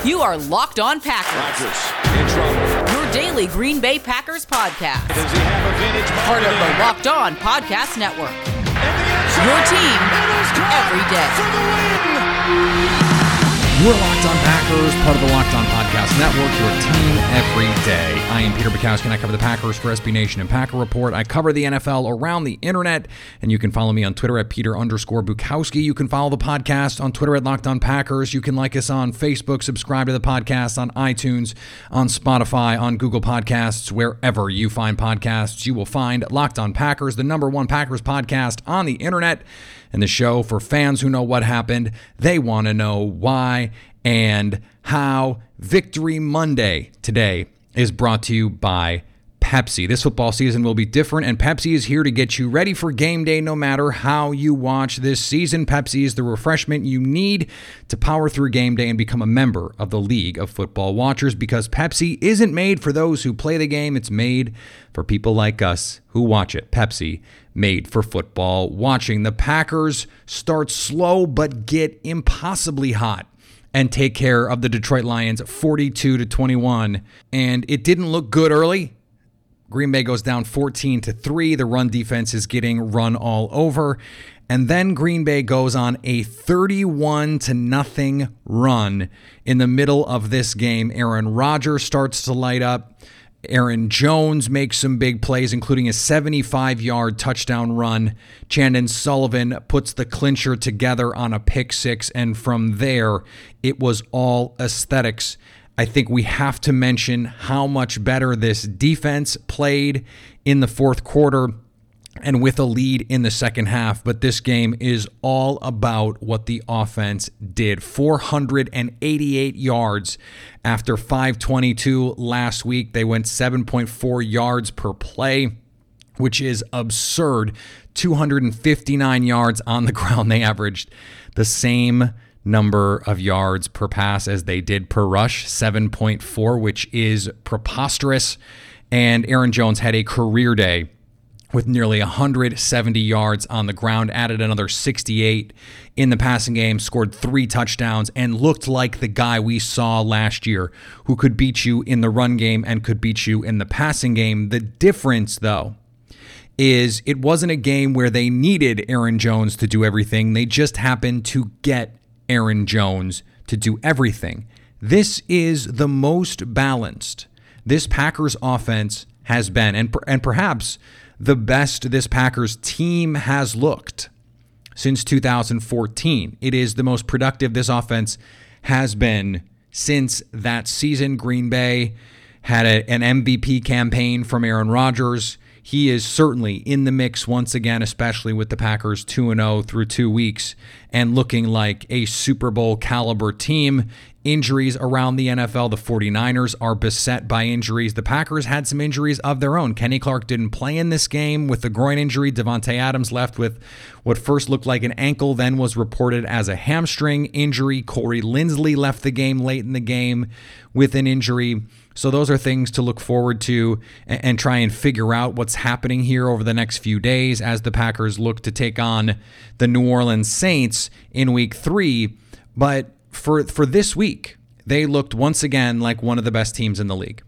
You are Locked On Packers. Rodgers in trouble. Your daily Green Bay Packers podcast. Does he have a vintage Part of moment? the Locked On Podcast Network. Your team every day. For the win. You're Locked On Packers, part of the Locked On Podcast Network, your team every day. I am Peter Bukowski, and I cover the Packers for SB Nation and Packer Report. I cover the NFL around the internet, and you can follow me on Twitter at Peter_Bukowski. You can follow the podcast on Twitter at Locked On Packers. You can like us on Facebook, subscribe to the podcast on iTunes, on Spotify, on Google Podcasts, wherever you find podcasts. You will find Locked On Packers, the #1 Packers podcast on the internet, and the show for fans who know what happened. They want to know why and how. Victory Monday today is brought to you by Pepsi. This football season will be different, and Pepsi is here to get you ready for game day no matter how you watch this season. Pepsi is the refreshment you need to power through game day and become a member of the League of Football Watchers, because Pepsi isn't made for those who play the game. It's made for people like us who watch it. Pepsi, made for football watching. The Packers start slow but get impossibly hot and take care of the Detroit Lions 42-21. And it didn't look good early. Green Bay goes down 14-3. The run defense is getting run all over. And then Green Bay goes on a 31-0 run in the middle of this game. Aaron Rodgers starts to light up. Aaron Jones makes some big plays, including a 75-yard touchdown run. Chandon Sullivan puts the clincher together on a pick six, and from there, it was all aesthetics. I think we have to mention how much better this defense played in the fourth quarter and with a lead in the second half. But this game is all about what the offense did. 488 yards after 522 last week. They went 7.4 yards per play, which is absurd. 259 yards on the ground. They averaged the same number of yards per pass as they did per rush, 7.4, which is preposterous. And Aaron Jones had a career day with nearly 170 yards on the ground, added another 68 in the passing game, scored 3 touchdowns, and looked like the guy we saw last year who could beat you in the run game and could beat you in the passing game. The difference, though, is it wasn't a game where they needed Aaron Jones to do everything. They just happened to get Aaron Jones to do everything. This is the most balanced this Packers offense has been, and perhaps the best this Packers team has looked since 2014. It is the most productive this offense has been since that season. Green Bay had an MVP campaign from Aaron Rodgers. He is certainly in the mix once again, especially with the Packers 2-0 through 2 weeks and looking like a Super Bowl caliber team. Injuries around the NFL. The 49ers are beset by injuries. The Packers had some injuries of their own. Kenny Clark didn't play in this game with the groin injury. Devontae Adams left with what first looked like an ankle, then was reported as a hamstring injury. Corey Linsley left the game late in the game with an injury. So those are things to look forward to and try and figure out what's happening here over the next few days as the Packers look to take on the New Orleans Saints in week 3. But for this week, they looked once again like one of the best teams in the league.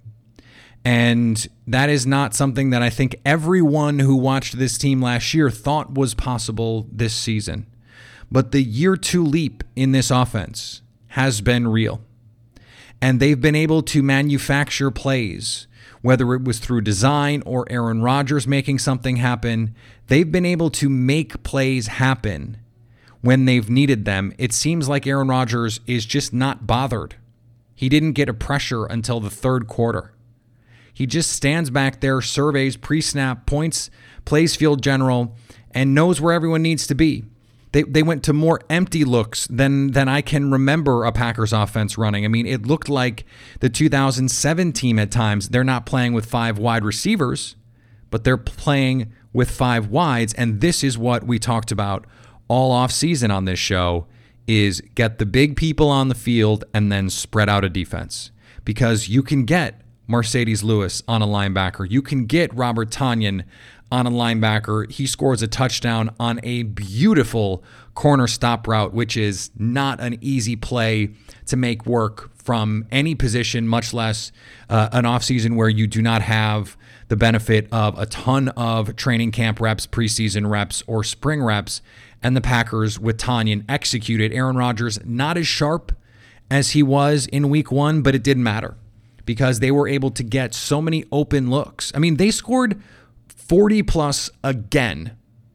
And that is not something that I think everyone who watched this team last year thought was possible this season. But the year 2 leap in this offense has been real. And they've been able to manufacture plays, whether it was through design or Aaron Rodgers making something happen. They've been able to make plays happen when they've needed them. It seems like Aaron Rodgers is just not bothered. He didn't get a pressure until the third quarter. He just stands back there, surveys, pre-snap, points, plays field general, and knows where everyone needs to be. They went to more empty looks than I can remember a Packers offense running. I mean, it looked like the 2007 team at times. They're not playing with 5 wide receivers, but they're playing with 5 wides, and this is what we talked about all offseason on this show, is get the big people on the field and then spread out a defense. Because you can get Mercedes Lewis on a linebacker. You can get Robert Tonyan on a linebacker. He scores a touchdown on a beautiful corner stop route, which is not an easy play to make work from any position, much less an offseason where you do not have the benefit of a ton of training camp reps, preseason reps, or spring reps. And the Packers with Tonyan executed. Aaron Rodgers not as sharp as he was in week 1, but it didn't matter because they were able to get so many open looks. I mean, they scored 40 plus again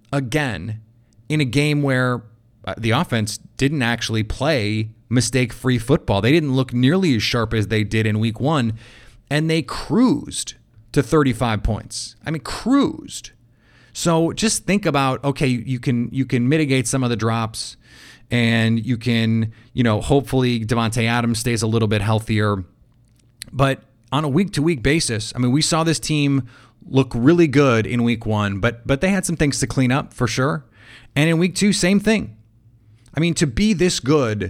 in a game where the offense didn't actually play mistake-free football. They didn't look nearly as sharp as they did in week 1, and they cruised to 35 points. I mean, cruised. So just think about, okay, you can mitigate some of the drops, and you can, hopefully Davante Adams stays a little bit healthier. But on a week-to-week basis, I mean, we saw this team look really good in week 1, but they had some things to clean up for sure. And in week 2, same thing. I mean, to be this good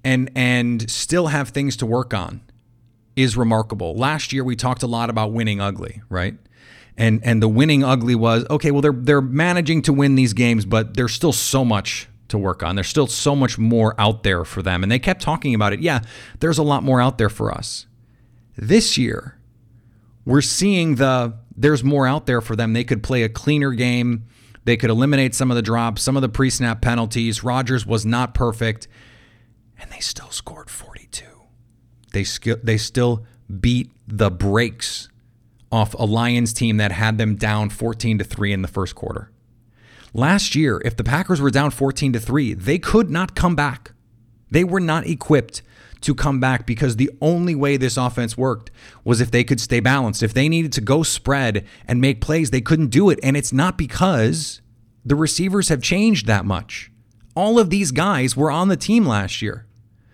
and still have things to work on is remarkable. Last year, we talked a lot about winning ugly, right? And the winning ugly was, okay, well, they're managing to win these games, but there's still so much to work on. There's still so much more out there for them. And they kept talking about it. Yeah, there's a lot more out there for us. This year, we're seeing there's more out there for them. They could play a cleaner game. They could eliminate some of the drops, some of the pre-snap penalties. Rodgers was not perfect, and they still scored 42. They still beat the brakes off a Lions team that had them down 14-3 in the first quarter. Last year, if the Packers were down 14-3, they could not come back. They were not equipped to come back because the only way this offense worked was if they could stay balanced. If they needed to go spread and make plays, they couldn't do it. And it's not because the receivers have changed that much. All of these guys were on the team last year.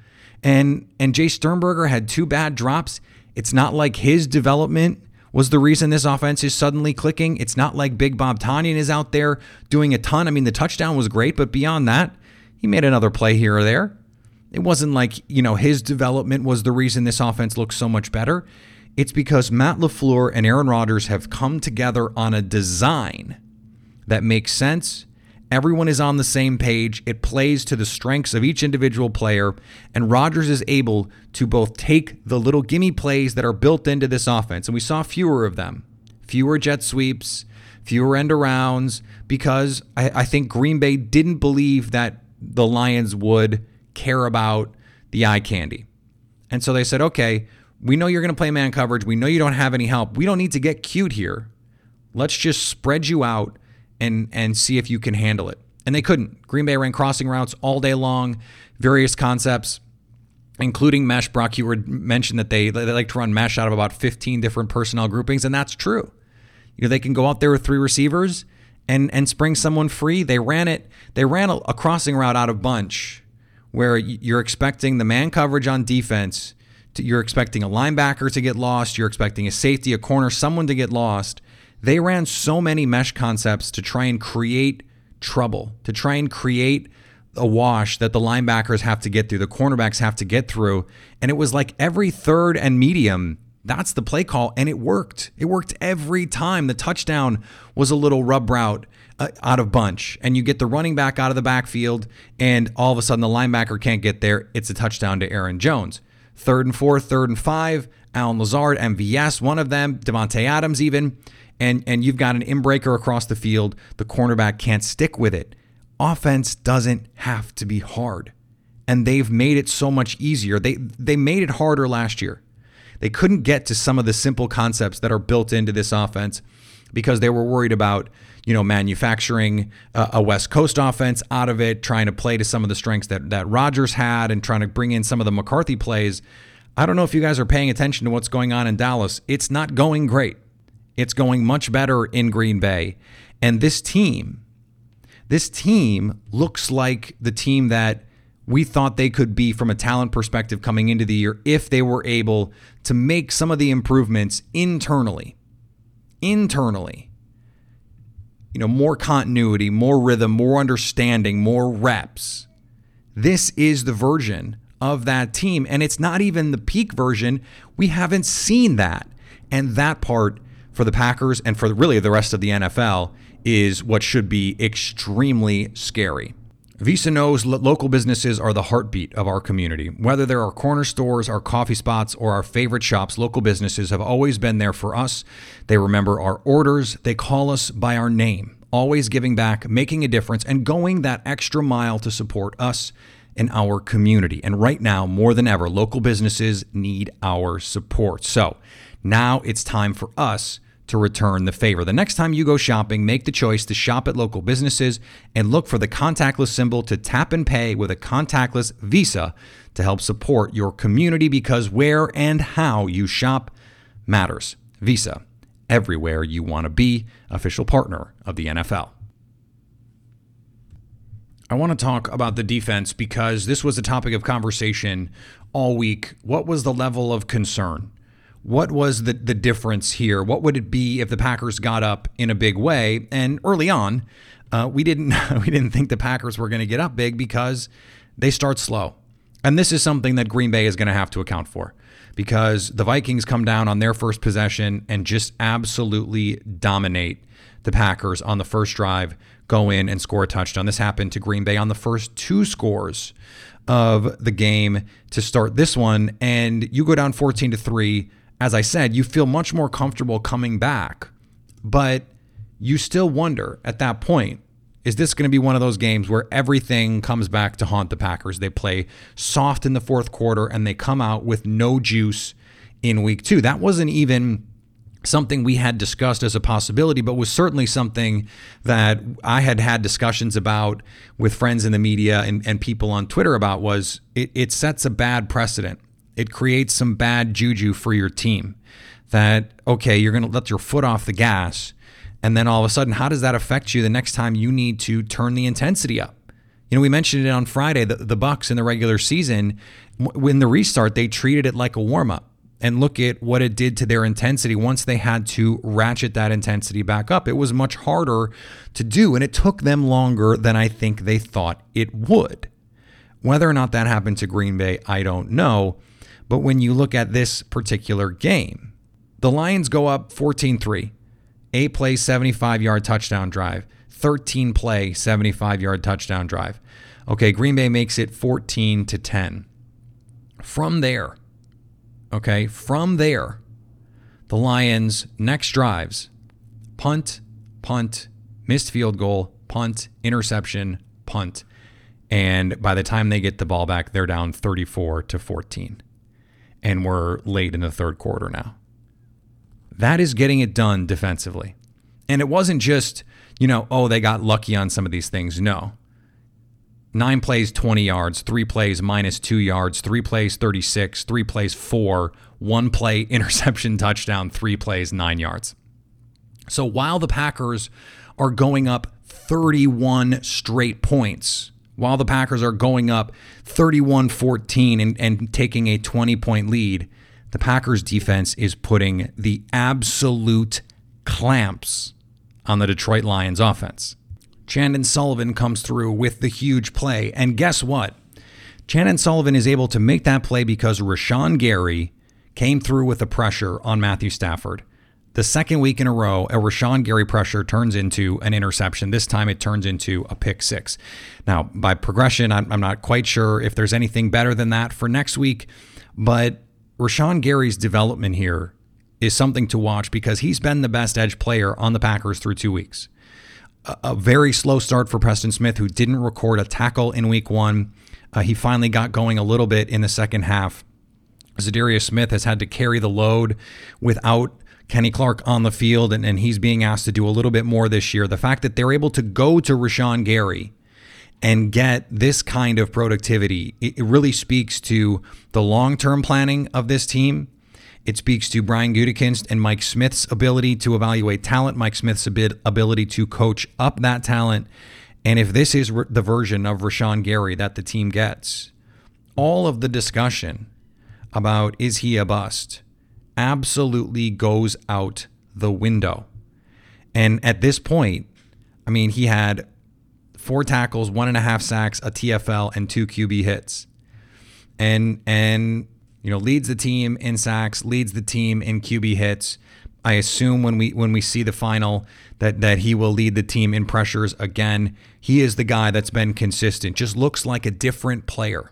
And Jay Sternberger had 2 bad drops. It's not like his development was the reason this offense is suddenly clicking. It's not like Big Bob Tonyan is out there doing a ton. I mean, the touchdown was great, but beyond that, he made another play here or there. It wasn't like, his development was the reason this offense looks so much better. It's because Matt LaFleur and Aaron Rodgers have come together on a design that makes sense. Everyone is on the same page. It plays to the strengths of each individual player, and Rodgers is able to both take the little gimme plays that are built into this offense, and we saw fewer of them, fewer jet sweeps, fewer end arounds, because I think Green Bay didn't believe that the Lions would care about the eye candy. And so they said, okay, we know you're going to play man coverage. We know you don't have any help. We don't need to get cute here. Let's just spread you out and see if you can handle it. And they couldn't. Green Bay ran crossing routes all day long, various concepts, including mesh. Brock, you mentioned that they like to run mesh out of about 15 different personnel groupings, and that's true. They can go out there with 3 receivers and spring someone free. They ran a crossing route out of bunch where you're expecting the man coverage on defense. You're expecting a linebacker to get lost. You're expecting a safety, a corner, someone to get lost. They ran so many mesh concepts to try and create trouble, to try and create a wash that the linebackers have to get through, the cornerbacks have to get through. And it was like every third and medium, that's the play call, and it worked. It worked every time. The touchdown was a little rub route out of bunch, and you get the running back out of the backfield, and all of a sudden the linebacker can't get there. It's a touchdown to Aaron Jones. 3rd and 4, 3rd and 5, Allen Lazard, MVS, one of them, Davante Adams even, and you've got an inbreaker across the field. The cornerback can't stick with it. Offense doesn't have to be hard, and they've made it so much easier. They made it harder last year. They couldn't get to some of the simple concepts that are built into this offense because they were worried about, manufacturing a West Coast offense out of it, trying to play to some of the strengths that Rodgers had and trying to bring in some of the McCarthy plays. I don't know if you guys are paying attention to what's going on in Dallas. It's not going great. It's going much better in Green Bay. And this team looks like the team that we thought they could be from a talent perspective coming into the year if they were able to make some of the improvements internally. More continuity, more rhythm, more understanding, more reps. This is the version of that team, and it's not even the peak version. We haven't seen that. And that part for the Packers and for really the rest of the NFL is what should be extremely scary. Visa knows local businesses are the heartbeat of our community. Whether they're our corner stores, our coffee spots, or our favorite shops, local businesses have always been there for us. They remember our orders. They call us by our name, always giving back, making a difference, and going that extra mile to support us and our community. And right now, more than ever, local businesses need our support. So now it's time for us to return the favor. The next time you go shopping, make the choice to shop at local businesses and look for the contactless symbol to tap and pay with a contactless Visa to help support your community, because where and how you shop matters. Visa, everywhere you want to be, official partner of the NFL. I want to talk about the defense because this was a topic of conversation all week. What was the level of concern? What was the difference here? What would it be if the Packers got up in a big way? And early on, we didn't think the Packers were going to get up big because they start slow. And this is something that Green Bay is going to have to account for, because the Vikings come down on their first possession and just absolutely dominate the Packers on the first drive, go in and score a touchdown. This happened to Green Bay on the first two scores of the game to start this one. And you go down 14-3. As I said, you feel much more comfortable coming back, but you still wonder at that point, is this going to be one of those games where everything comes back to haunt the Packers? They play soft in the fourth quarter and they come out with no juice in week 2. That wasn't even something we had discussed as a possibility, but was certainly something that I had discussions about with friends in the media and people on Twitter about. Was it sets a bad precedent. It creates some bad juju for your team that, okay, you're going to let your foot off the gas, and then all of a sudden, how does that affect you the next time you need to turn the intensity up? You know, we mentioned it on Friday, the Bucs in the regular season, when the restart, they treated it like a warm-up. And look at what it did to their intensity once they had to ratchet that intensity back up. It was much harder to do, and it took them longer than I think they thought it would. Whether or not that happened to Green Bay, I don't know. But when you look at this particular game, the Lions go up 14-3, 8-play, 75-yard touchdown drive, 13-play, 75-yard touchdown drive. Okay, Green Bay makes it 14-10. From there, the Lions' next drives, punt, missed field goal, punt, interception, punt. And by the time they get the ball back, they're down 34-14. And we're late in the third quarter now. That is getting it done defensively. And it wasn't just, they got lucky on some of these things. No. 9 plays, 20 yards, 3 plays, -2 yards, 3 plays, 36, 3 plays, 4, 1 play, interception, touchdown, 3 plays, 9 yards. So while the Packers are going up 31 straight points, while the Packers are going up 31-14 and taking a 20-point lead, the Packers defense is putting the absolute clamps on the Detroit Lions offense. Chandon Sullivan comes through with the huge play. And guess what? Chandon Sullivan is able to make that play because Rashawn Gary came through with the pressure on Matthew Stafford. The second week in a row, a Rashawn Gary pressure turns into an interception. This time it turns into a pick 6. Now, by progression, I'm not quite sure if there's anything better than that for next week, but Rashawn Gary's development here is something to watch because he's been the best edge player on the Packers through 2 weeks. A very slow start for Preston Smith, who didn't record a tackle in week 1. He finally got going a little bit in the second half. Zadarius Smith has had to carry the load without Kenny Clark on the field, and he's being asked to do a little bit more this year. The fact that they're able to go to Rashawn Gary and get this kind of productivity, it really speaks to the long-term planning of this team. It speaks to Brian Gutekunst and Mike Smith's ability to evaluate talent, Mike Smith's ability to coach up that talent. And if this is the version of Rashawn Gary that the team gets, all of the discussion about is he a bust absolutely goes out the window. And at this point, I mean, he had 4 tackles, 1.5 sacks, a TFL, and 2 QB hits. And leads the team in sacks, leads the team in QB hits. I assume when we see the final that he will lead the team in pressures again. He is the guy that's been consistent. Just looks like a different player.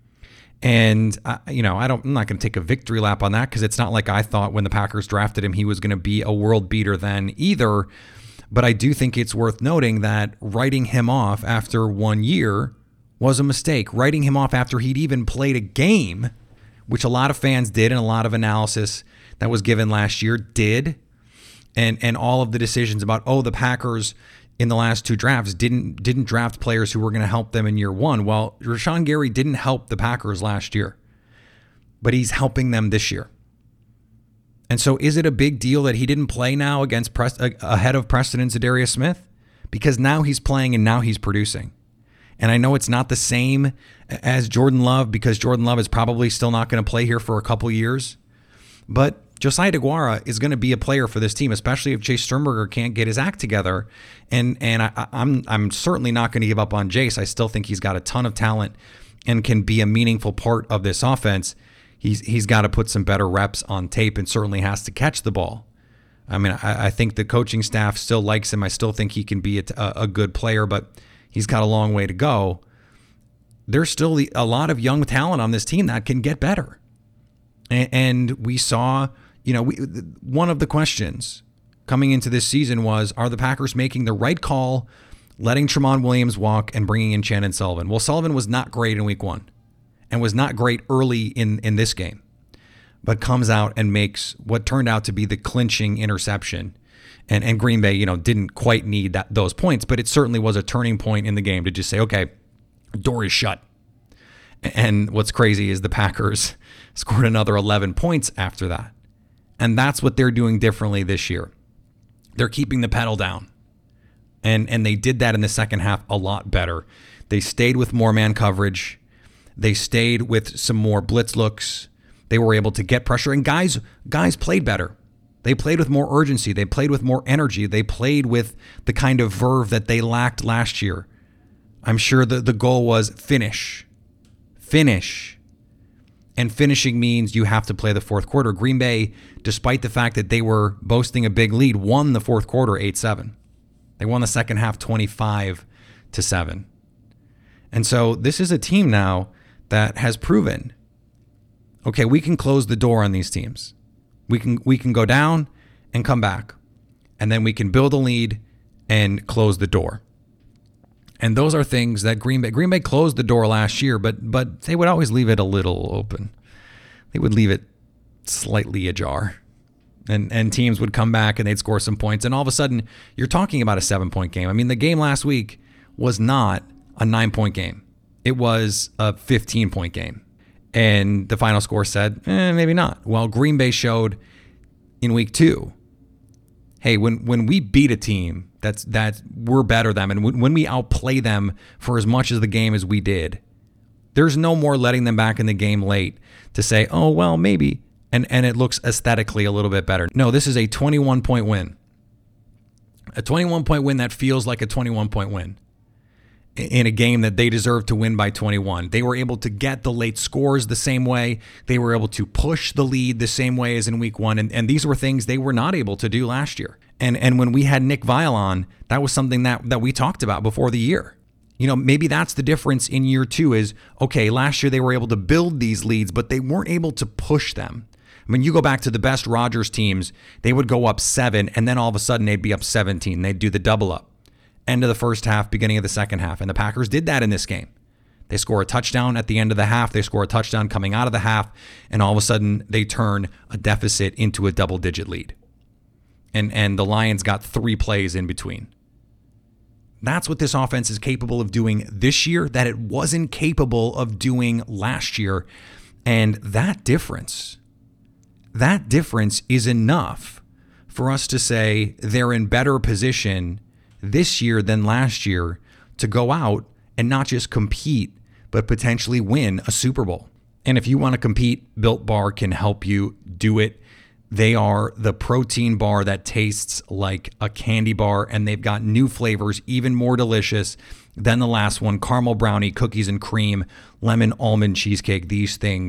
And I'm not going to take a victory lap on that because it's not like I thought when the Packers drafted him he was going to be a world beater then either. But I do think it's worth noting that writing him off after 1 year was a mistake. Writing him off after he'd even played a game, which a lot of fans did and a lot of analysis that was given last year did, and all of the decisions about, the Packers in the last 2 drafts didn't draft players who were going to help them in year 1. Well, Rashawn Gary didn't help the Packers last year, but he's helping them this year. And so is it a big deal that he didn't play now against ahead of Preston and Za'Darius Smith? Because now he's playing and now he's producing. And I know it's not the same as Jordan Love because Jordan Love is probably still not going to play here for a couple years. But Josiah DeGuara is going to be a player for this team, especially if Jace Sternberger can't get his act together. And I'm certainly not going to give up on Jace. I still think he's got a ton of talent and can be a meaningful part of this offense. He's got to put some better reps on tape and certainly has to catch the ball. I mean, I think the coaching staff still likes him. I still think he can be a good player, but he's got a long way to go. There's still a lot of young talent on this team that can get better. And we saw, one of the questions coming into this season was, are the Packers making the right call, letting Tramon Williams walk and bringing in Chandon Sullivan? Well, Sullivan was not great in week 1 and was not great early in this game, but comes out and makes what turned out to be the clinching interception. And Green Bay, didn't quite need those points, but it certainly was a turning point in the game to just say, okay, door is shut. And what's crazy is the Packers scored another 11 points after that. And that's what they're doing differently this year. They're keeping the pedal down. And they did that in the second half a lot better. They stayed with more man coverage. They stayed with some more blitz looks. They were able to get pressure. And guys played better. They played with more urgency. They played with more energy. They played with the kind of verve that they lacked last year. I'm sure the goal was finish. And finishing means you have to play the fourth quarter. Green Bay, despite the fact that they were boasting a big lead, won the fourth quarter 8-7. They won the second half 25-7. And so this is a team now that has proven, okay, we can close the door on these teams. We can go down and come back. And then we can build a lead and close the door. And those are things that Green Bay closed the door last year, but they would always leave it a little open. They would leave it slightly ajar. And teams would come back and they'd score some points. And all of a sudden, you're talking about a 7-point game. I mean, the game last week was not a 9-point game. It was a 15-point game. And the final score said, maybe not. Well, Green Bay showed in week 2, hey, when we beat a team that we're better than, and when we outplay them for as much of the game as we did, there's no more letting them back in the game late to say, oh, well, maybe. And it looks aesthetically a little bit better. No, this is a 21-point win. A 21-point win that feels like a 21-point win in a game that they deserved to win by 21. They were able to get the late scores the same way. They were able to push the lead the same way as in week 1. And these were things they were not able to do last year. And when we had Nick Viall on, that was something that we talked about before the year. Maybe that's the difference in year 2 is, okay, last year they were able to build these leads, but they weren't able to push them. I mean, you go back to the best Rodgers teams, they would go up 7, and then all of a sudden they'd be up 17. They'd do the double up. End of the first half, beginning of the second half. And the Packers did that in this game. They score a touchdown at the end of the half. They score a touchdown coming out of the half. And all of a sudden, they turn a deficit into a double-digit lead. And the Lions got 3 plays in between. That's what this offense is capable of doing this year that it wasn't capable of doing last year. And that difference is enough for us to say they're in better position this year than last year to go out and not just compete, but potentially win a Super Bowl. And if you want to compete, Built Bar can help you do it. They are the protein bar that tastes like a candy bar, and they've got new flavors, even more delicious than the last one. Caramel brownie, cookies and cream, lemon almond cheesecake. These things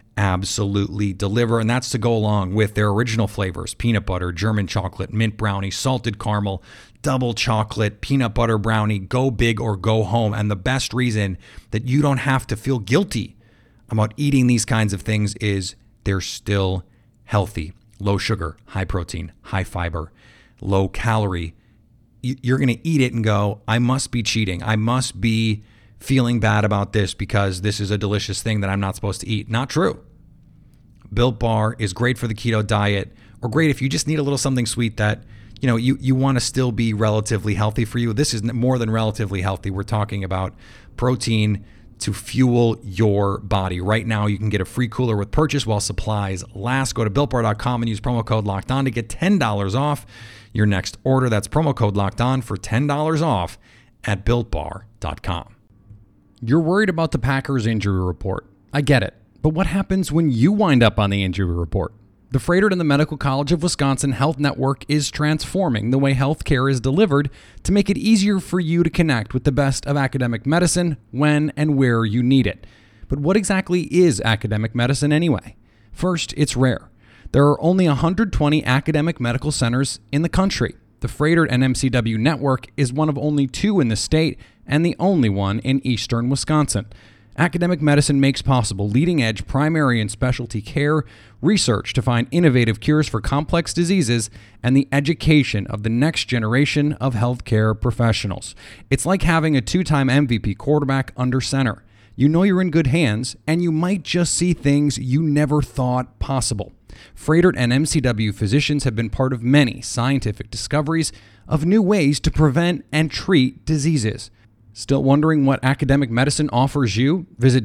absolutely deliver. And that's to go along with their original flavors: peanut butter, German chocolate, mint brownie, salted caramel, double chocolate, peanut butter brownie. Go big or go home. And the best reason that you don't have to feel guilty about eating these kinds of things is they're still healthy. Low sugar, high protein, high fiber, low calorie. You're going to eat it and go, I must be cheating. I must be feeling bad about this because this is a delicious thing that I'm not supposed to eat. Not true. Built Bar is great for the keto diet, or great if you just need a little something sweet that, you want to still be relatively healthy for you. This is more than relatively healthy. We're talking about protein to fuel your body. Right now, you can get a free cooler with purchase while supplies last. Go to BuiltBar.com and use promo code LOCKEDON to get $10 off your next order. That's promo code LOCKEDON for $10 off at BuiltBar.com. You're worried about the Packers injury report. I get it. But what happens when you wind up on the injury report? The Froedtert and the Medical College of Wisconsin Health Network is transforming the way healthcare is delivered to make it easier for you to connect with the best of academic medicine when and where you need it. But what exactly is academic medicine anyway? First, it's rare. There are only 120 academic medical centers in the country. The Froedtert and MCW network is one of only 2 in the state and the only one in eastern Wisconsin. Academic medicine makes possible leading-edge primary and specialty care, research to find innovative cures for complex diseases, and the education of the next generation of healthcare professionals. It's like having a 2-time MVP quarterback under center. You know you're in good hands, and you might just see things you never thought possible. Froedtert and MCW physicians have been part of many scientific discoveries of new ways to prevent and treat diseases. Still wondering what academic medicine offers you? Visit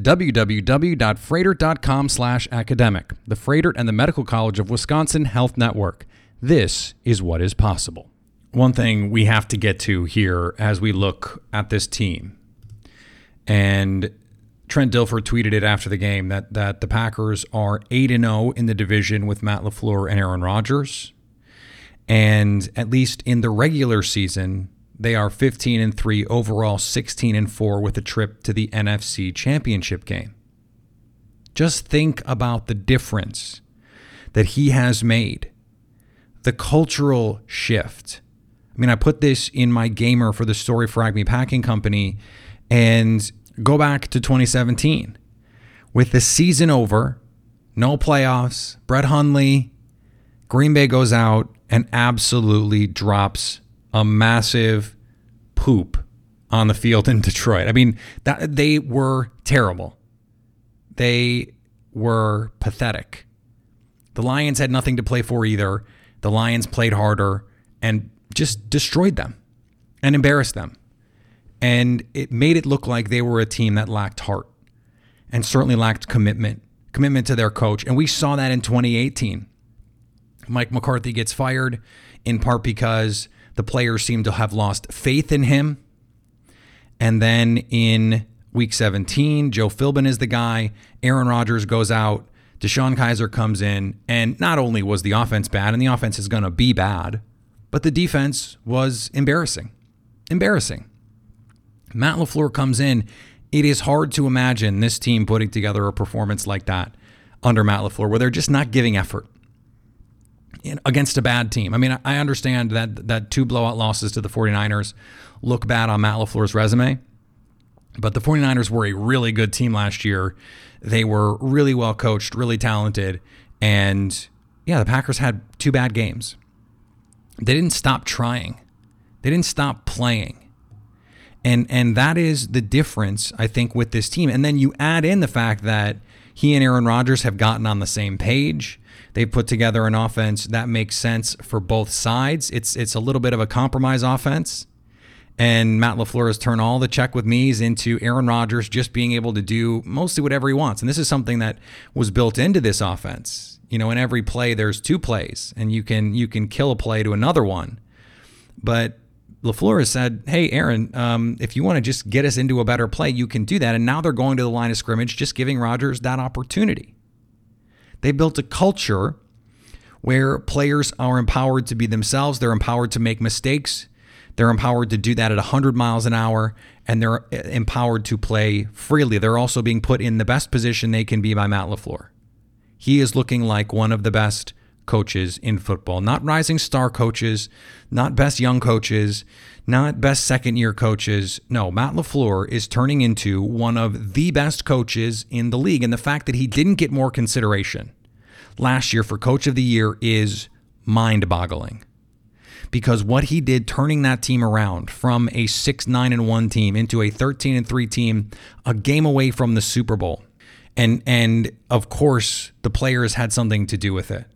www.froedtert.com/academic. The Froedtert and the Medical College of Wisconsin Health Network. This is what is possible. One thing we have to get to here as we look at this team, and Trent Dilfer tweeted it after the game, that the Packers are 8-0 in the division with Matt LaFleur and Aaron Rodgers. And at least in the regular season, they are 15-3 overall, 16-4 with a trip to the NFC Championship game. Just think about the difference that he has made. The cultural shift. I mean, I put this in my gamer for the Story for Acme Packing Company, and go back to 2017. With the season over, no playoffs, Brett Hundley, Green Bay goes out and absolutely drops a massive poop on the field in Detroit. I mean, they were terrible. They were pathetic. The Lions had nothing to play for either. The Lions played harder and just destroyed them and embarrassed them. And it made it look like they were a team that lacked heart and certainly lacked commitment to their coach. And we saw that in 2018. Mike McCarthy gets fired in part because the players seem to have lost faith in him. And then in week 17, Joe Philbin is the guy. Aaron Rodgers goes out. DeShone Kizer comes in. And not only was the offense bad, and the offense is going to be bad, but the defense was embarrassing. Embarrassing. Matt LaFleur comes in. It is hard to imagine this team putting together a performance like that under Matt LaFleur, where they're just not giving effort against a bad team. I mean, I understand that 2 blowout losses to the 49ers look bad on Matt LaFleur's resume, but the 49ers were a really good team last year. They were really well coached, really talented, and yeah, the Packers had 2 bad games. They didn't stop trying. They didn't stop playing. And that is the difference, I think, with this team. And then you add in the fact that he and Aaron Rodgers have gotten on the same page. They've put together an offense that makes sense for both sides. It's a little bit of a compromise offense. And Matt LaFleur has turned all the check with me's into Aaron Rodgers just being able to do mostly whatever he wants. And this is something that was built into this offense. You know, in every play, there's 2 plays, and you can kill a play to another one. But LaFleur has said, hey, Aaron, if you want to just get us into a better play, you can do that. And now they're going to the line of scrimmage, just giving Rodgers that opportunity. They built a culture where players are empowered to be themselves. They're empowered to make mistakes. They're empowered to do that at 100 miles an hour, and they're empowered to play freely. They're also being put in the best position they can be by Matt LaFleur. he is looking like one of the best coaches in football. Not rising star coaches, not best young coaches, not best second-year coaches. No, Matt LaFleur is turning into one of the best coaches in the league. And the fact that he didn't get more consideration last year for Coach of the Year is mind-boggling. Because what he did turning that team around from a 6-9-1 team into a 13-3 team, a game away from the Super Bowl. And of course, the players had something to do with it.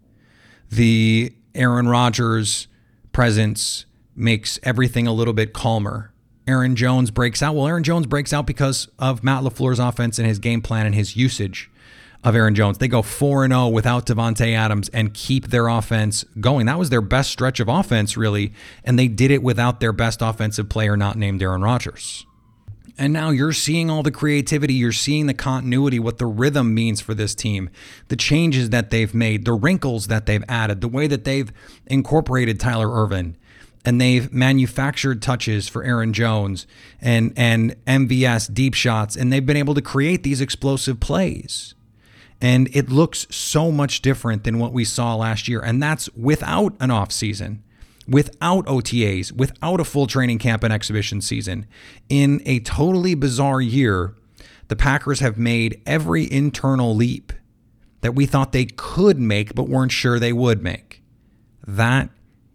The Aaron Rodgers presence makes everything a little bit calmer. Aaron Jones breaks out. Well, Aaron Jones breaks out because of Matt LaFleur's offense and his game plan and his usage of Aaron Jones. They go 4-0 without Davante Adams and keep their offense going. That was their best stretch of offense, really, and they did it without their best offensive player not named Aaron Rodgers. And now you're seeing all the creativity, you're seeing the continuity, what the rhythm means for this team, the changes that they've made, the wrinkles that they've added, the way that they've incorporated Tyler Ervin, and they've manufactured touches for Aaron Jones and MVS deep shots, and they've been able to create these explosive plays. And it looks so much different than what we saw last year, and that's without an offseason. Without OTAs, without a full training camp and exhibition season. In a totally bizarre year, the Packers have made every internal leap that we thought they could make but weren't sure they would make. That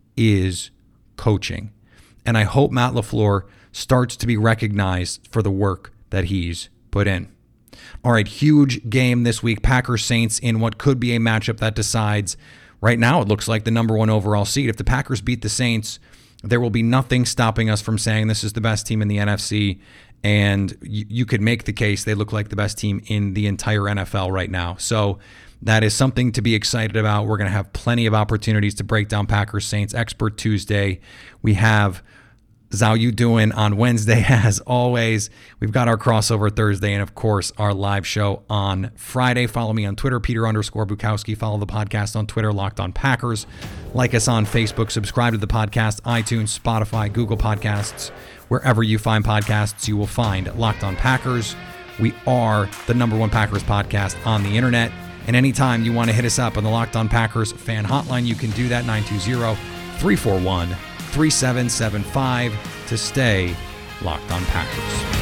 is coaching. And I hope Matt LaFleur starts to be recognized for the work that he's put in. All right, huge game this week. Packers-Saints in what could be a matchup that decides. Right now, it looks like the number one overall seed. If the Packers beat the Saints, there will be nothing stopping us from saying this is the best team in the NFC. And you could make the case they look like the best team in the entire NFL right now. So that is something to be excited about. We're going to have plenty of opportunities to break down Packers-Saints Expert Tuesday. We have How You Doing on Wednesday, as always. We've got our crossover Thursday, and of course, our live show on Friday. Follow me on Twitter, Peter_Bukowski. Follow the podcast on Twitter, Locked On Packers. Like us on Facebook. Subscribe to the podcast, iTunes, Spotify, Google Podcasts. Wherever you find podcasts, you will find Locked On Packers. We are the number one Packers podcast on the internet. And anytime you want to hit us up on the Locked On Packers fan hotline, you can do that, 920-341-3775 to stay Locked On Packers.